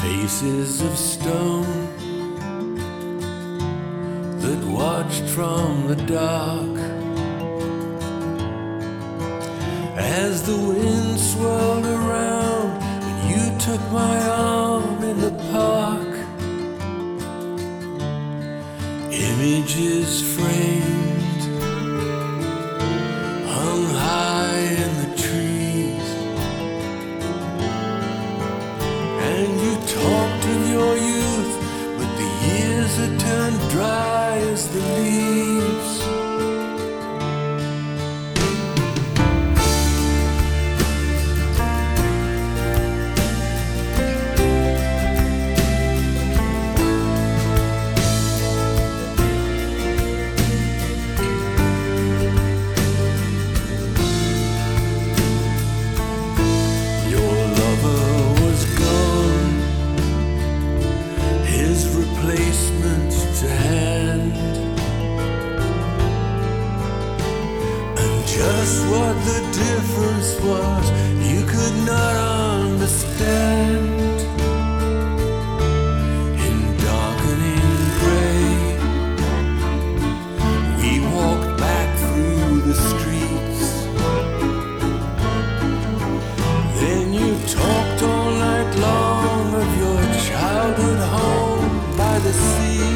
Faces of stone that watched from the dark as the wind swirled around and you took my arm in the park. Images framed, hung high in the trees, and you talked of your youth, but the years had turned dry as the leaves. Replacement to hand, and just what the difference was you could not understand. In darkening gray, we walked back through the streets. Then you talked all night long of your childhood home by the sea.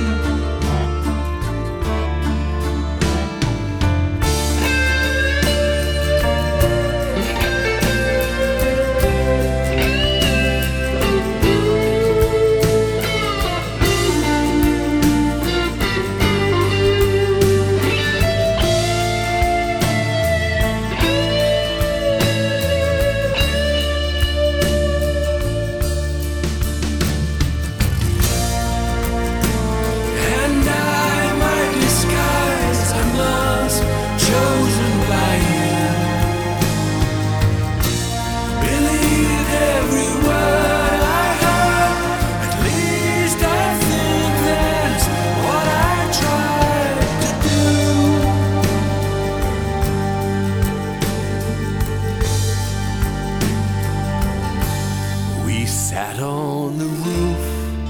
Sat on the roof,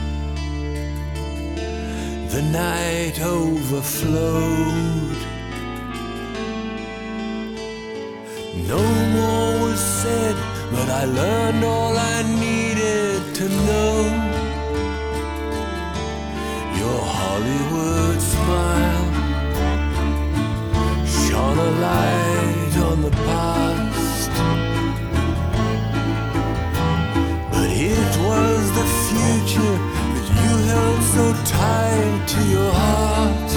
the night overflowed. No more was said, but I learned all I needed to know. Your Hollywood smile shone a light on the past. It was the future that you held so tight to your heart.